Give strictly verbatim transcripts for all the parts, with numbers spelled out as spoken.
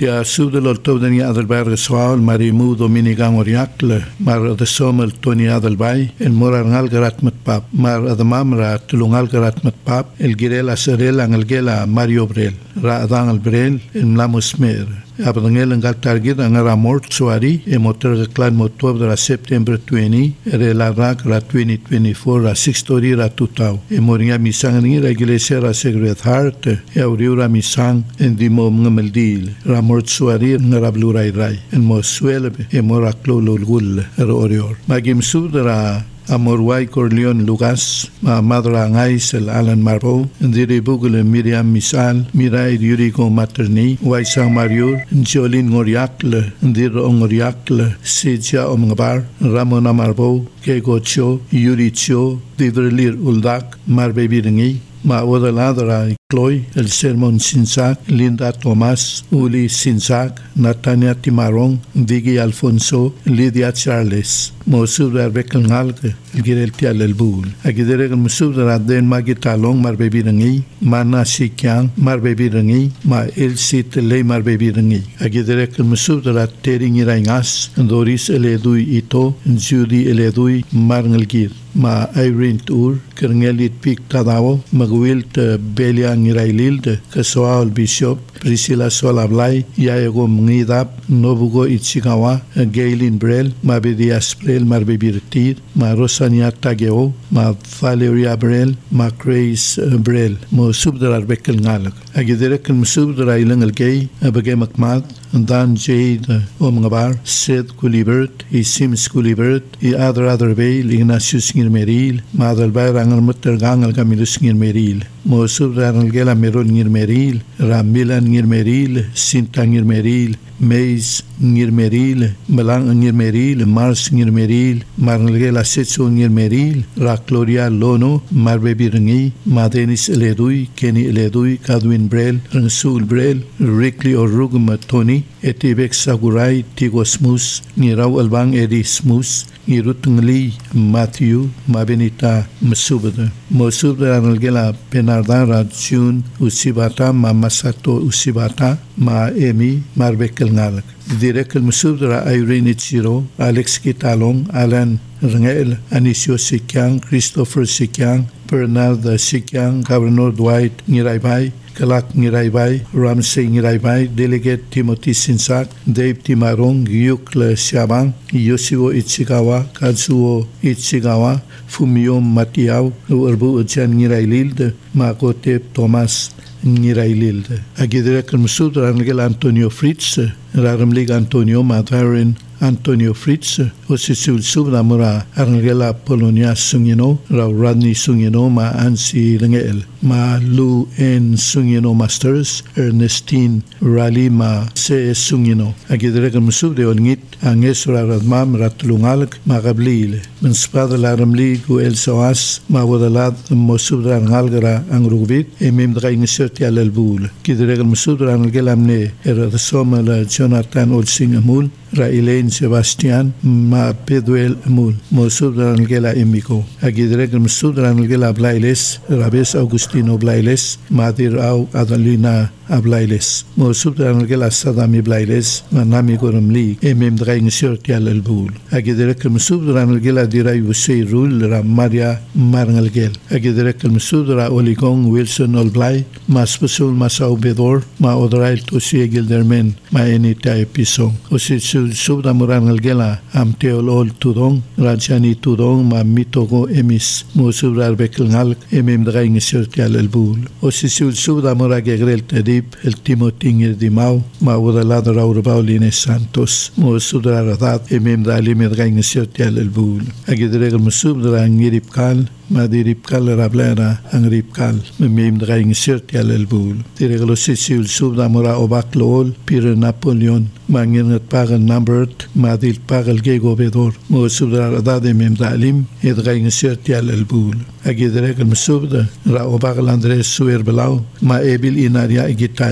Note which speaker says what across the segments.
Speaker 1: Tia subdel ol tobdeni adelberg soal marimu dominigan oriakle mar de somel toni adelbay el morangal garat met pap mar adamamra tulungal garat met pap el girela serel angel gela Mario Brel ra adan al Brel el mlamusmer abdangel ngal target angara mort suari e motor clan motor de la september twenty re la rak ra twenty twenty-four ra six story ra tutau e moringa misang ni ra iglesia ra Sacred Heart e auriura misang en dimo ngameldil ra mort suari ngara blurai rai en mo suelbe e mora klolo gul ro orior magim sudra Amorway Corleon Lucas, ma madra ngais el Alan Marbo, ndiri bugule Miriam Misal, Mirai Yuriko Materni, Waisang Mariur, Jolin Ngoriakle, ndir Ongoriakle, Sija Omgabar, Ramona Marbo, Kego Cho, Yuri Cho, Viverlir Uldak, Marbebi Ringi, ma odaladra Chloe, el Sermon Sinsac, Linda Thomas, Uli Sinsac, Natania Timarong, Vigi Alfonso, Lydia Charles, Mosubra Bekelngalke, Girel Tial el Bul. Agidere el Musubra Den Magitalong Marbebi Rangi, Mana Sikyang Marbebi Rangi, Ma El Sit Lei Marbebi Rangi. Agidere el Musubra Tering Irangas, Doris Eledui Ito, Judy Eledui Marngelgir. Ma Irene Tour, Kernelit Pik Tadao, Magwilt Belia Ngiraililde, Kasoal Bishop, Priscilla Solablay, Yaego Mngidap, Nobugo Ichigawa, Gaylin Brel, Ma Bedia Sprel, Marbebirtir, Ma Rosania Tageo, Ma Valeria Brel, Ma Grace Brel, Mo Subdrar Bekel Ngalak. Agidere el Musubdra Ilang el Gay, Abage Makmat, Dan Jade Omgabar, Seth Kulibert, I Sims Kulibert, I Adar Adar Bay, Ignatius Ngirmeril, Madalbay Rangal Mutter Gangal Camilus Ngirmeril, Mosub Rangal Gela Meron Ngirmeril, Ramilan Ngirmeril, Sinta Ngirmeril, Meis Ngirmeril, Melang Ngirmeril, Mars Ngirmeril, Marnalgela Setso Ngirmeril, Rakloria Lono, Marbebi Rangi, Madenis Eledui, Kenny Eledui, Kadwin Brel, Ransul Brel, Rikli Orugum Tony, Etibek Sagurai, Tigo Smus, Nirau Albang Edi Smus, Nirutungli, Matthew, Mabenita, Masubada. Mosubda Analgela Penardara, June, Usibata, Ma Masato Usibata, Ma Emi, Marbekel Ngalak. Direct el Musubdra Irene Chiro, Alex Kitalong, Alan Rangel, Anisio Sikyang, Christopher Sikyang, Bernard Sikyang, Governor Dwight Ngiraibay, Kalak Ngiraibay, Ramsey Ngiraibay, Delegate Timothy Sinsak, Dave Timarong, Yukle Siabang, Yoshio Ichigawa, Kazuo Ichigawa, Fumio Matiao, Urbu Ujan Ngiraililde, Makote Thomas Ngiraililde. Agidrek el Musudra Angel Antonio Fritz, Raramlig Antonio Matharin, Antonio Fritz, Osisul Subnamura, Arngela Polonia Sungino, Rau Radney Sungino, Ma Ansi Rangel, Ma Lu N Sungino Masters, Ernestine Rally Ma C S Sungino. Agidrek el Musubde Olngit, Angesura Radmam Ratlungalk, Ma Gablil, Menspad Laramli, Guel Soas, Ma Wadalad, Mosubra Ngalgara, Angrubit, Emim Drainserti al Elbul. Gidrek el Musubra Angelamne, Erasoma Jonathan Olsing Amul, Ra Elaine Sebastian, Ma Peduel Amul, Mosubra Angela Emiko. Agidrek el Musubra Angela Blailes, Rabes Augustino Blailes, Madir Au Adalina Ablailes. Mosubra Angela Sadami Blailes, Manami Gorumli, Emem Draing Serti al Elbul. Agidrek el Musubra Angela Dirai Usei Rul, Ra Maria Marngelgel. Agidrek el Musubra Oligong Wilson Olblai, Mas Pasul Masau Bedor, Ma Odrail Tosie Gildermen, Ma Enita Episong. Osisul Subda Muran Gela, Am Teolol Tudong, Rajani Tudong, Ma Mitogo Emis, Mosubra Bekelngalk, Emem Draing Serti al Elbul. Osisul Subda Muragegrel Tedib, El Timotingir Dimau, Ma Udalad Raurbaulines Santos, Mosubra Radat, Emem Dali Medraing Serti al Elbul. Agidreg Musubra Ngiripkal, Ma diripkal Rablera, Angripkal, Memem Draing Serti al Elbul. Direglo Sisul Subda Mura Obaklool, Pire Napoleon, Mangirnat Pagal Numbert, Madil Pagal Gego Bedor, Mosubra Radad Emem Dalim, Edraing Serti al Elbul. Agidreg Musubda, Ra Obagal Andres Suerbelau, Ma Ebil Inaria Igitaya.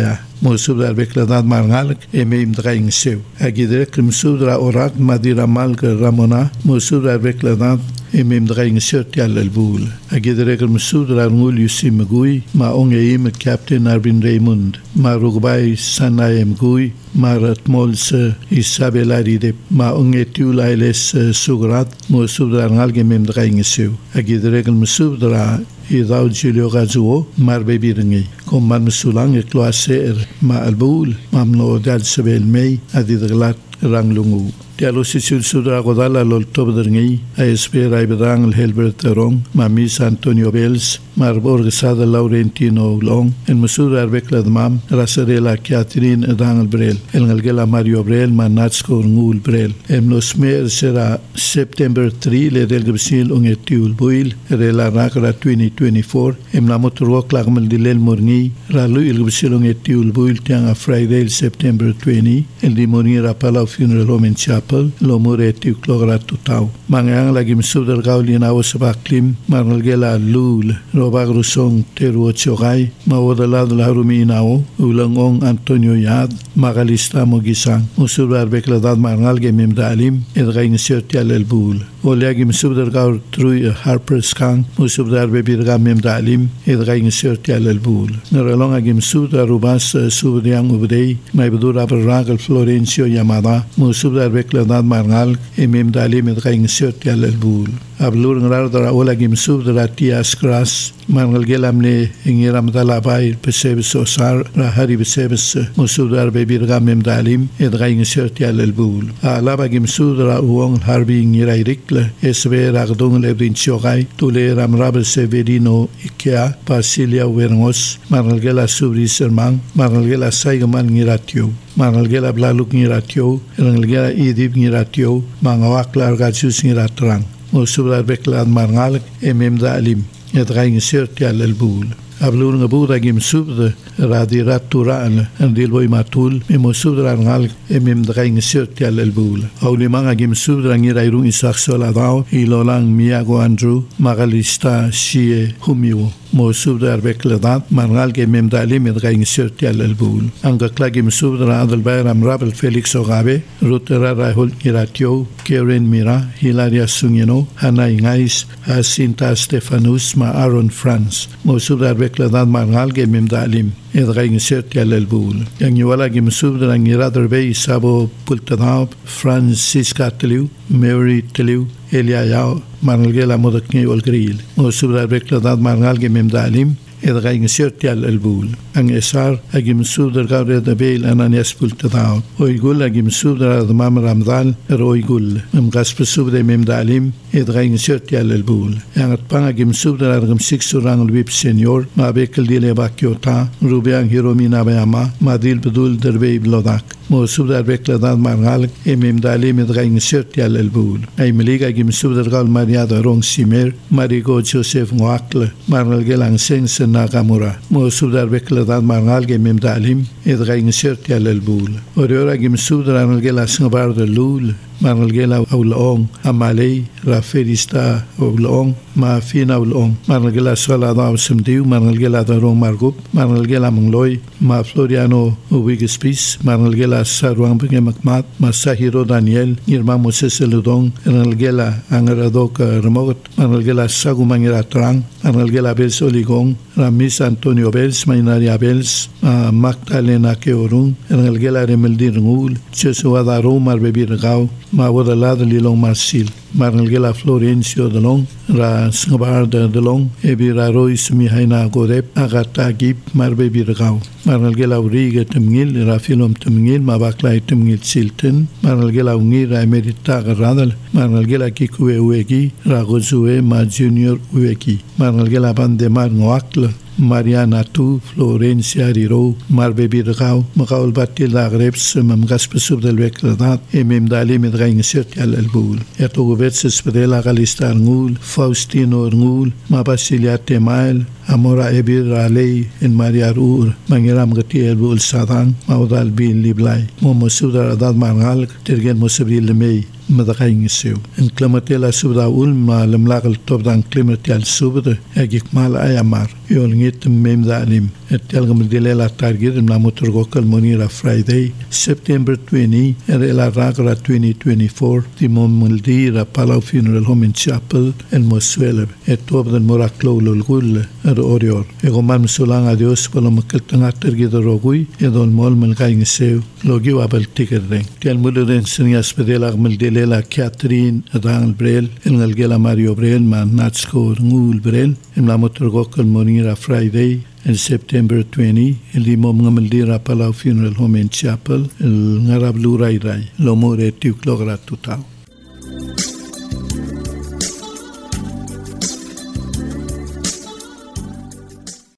Speaker 1: Musubdar bekladad marngalk emim draing seu. Agidrek musubdra orat madira malk ramona musubdar bekladad emim draing seu tial albul. Agidrek musubdra ngul yusim gui ma ongeim Captain Arvin Raymond ma rugbay sanayem gui ma ratmols Isabella Ride ma ongetul ailes sugrat musubdra ngalge emim draing seu. Agidrek musubdra idau Julio Gazuo mar bebiringi kom man musulang ekloaser ma albul mamno dal sebel mei adidglat ranglungu Tialo si sudra godala lol tobderngi a espera ibrang el Helbert Rong ma mis Antonio Bells marbor gesada Laurentino Long en musura arbeklad mam rasarela Catherine Daniel Brel el ngalgela Mario Brel ma natsko ngul Brel em nos mer será September three le del gabsil ungetiul buil rela rakra twenty twenty-four em la motorwalk lagmal dilel morngi ralu il gabsil ungetiul buil tiang a Friday September twenty el di morngi rapala funeral home in chapel lo moreti klogra tutau mangang lagi msudar gaulina osbaklim marnalgela lul robagrusong teru chogai mawadalad la ruminao ulangong Antonio Yad magalista mogisang musudar bekladad marnalge memdalim edgain sertial elbul olagi msudar gaur trui Harper's Kang musudar bebirga memdalim edgain sertial elbul naralong agi msudar rubas subriang ubdei maibdura berragal Florencio Yamada musudar bekladad marnal ememdalim edgain sertial elbul ablur ngrar dara olagi msudar tias kras marnal gelamne ingiram dalabai pesebes osar rahari pesebes musudar bebirga memdalim edgain sertial elbul alaba gimsudra uong harbi ngirairikle esve ragdung lebrinchogai tule ramrab severino ikea pasilia werngos marnal gela subri sermang marnal gela saigaman ngiratio marnal gela blaluk ngiratio marnal gela idib ngiratio mangawak largatsus ngiratrang musudar beklad marnal ememdalim edgain sertial elbul ablur ngabuda gim subde radirat turan andil boy matul memo subdra ngal emem draing sertial elbul awli manga gim subdra ngirairu isak soladao ilolang miago Andrew magalista sie humio mo subdar bekladat mangal ge mem dalim draing sertial elbul anga klagim subdra adal bayram rabel Felix Ogabe rutera rahul iratio Karen Mira Hilaria Sungino Hana Ingais Jacinta Stefanus ma Aaron France mo subdar bekladat mangal ge mem dalim edgain sertial elbul yang wala gim subdra ngiradar be sabo pultadab Francisca Teliu Mary Teliu Elia Yao marnalgela modakni olgril mo subdar bekladat marnal ge mem dalim edgain sertial elbul ang esar agim subdar gawre da beil ananias pultadab oigul agim subdar mam ramdal roigul am gasp subde mem dalim edgain sertial elbul yang atpang agim subdar agim siksurang lwip senior ma bekel dile bakyota rubiang hiromina bayama madil bedul derbe blodak mo subdar bekladat marnal emem dalim edgain sertial elbul ay meliga agim subdar gal maria da rong simer marigo Joseph Ngoakle marnal gelang sensen nagamura mo subdar bekladat marnal gemem dalim edgain sertial elbul oriora gim subdar marnal gela sngbar de lul marnal gela aulong amalei raferista aulong ma fina aulong marnal gela salada semdiu marnal gela da rong margup marnal gela mangloy ma Floriano Ubigispis marnal gela sarwang bengemakmat ma Sahiro Daniel irma Moses Eludong marnal gela angaradok remogot marnal gela sagumangira trang marnal gela bels oligong Ramis Antonio Bells Mainaria Bells Magdalena Keorung marnal gela remeldir ngul Chesua Romar bebirgau ma wadalad lilong marsil marnal gela Florencio delong ra sngbar de delong ebira rois mihaina godep agata gip marbe birgau marnal gela uriga temngil ra filom temngil ma baklai temngil silten marnal gela ungi ra emerita radal marnal gela kikue uegi ra gozue ma junior uegi marnal gela bande mar ngoakle Mariana tu Florencia Riro marbe birgau maqaul batil agrebs mam gasp subdel bekladat emem dalim edgain sertial elbul eto gobets spedela galistar ngul Faustino ngul ma Basilia Temael amora ebir ralei en Maria Rur mangiram gati elbul sadang maudal bin liblai mo musudar adad mangal tergen musabril mei madakay ngisew. En klamatela subda ulma lamlakal tobdan klimatial subda agik mal ayamar. Yol ngit memda anim. Et telgam dilela targir na motorgokal monira Friday, September twentieth, er ela ragra twenty twenty-four, di momaldira Palau Funeral Home and Chapel, en Moswele, et tobdan moraklo lulgul, er orior. Ego mam sulang adios pala makiltanga tergida rogui, edon mol malkay ngisew, logi wabal tikerdeng. Tial muluren sinyas pedela gmaldilela Catherine Rangel Brel, el ngalgela Mario Brel, ma natsko ngul Brel, en la motorgokal monira Friday, en September twentieth, el imam ngamaldira Palau Funeral Home and Chapel, el ngarablu rai rai, lo more tiuk logra tutao.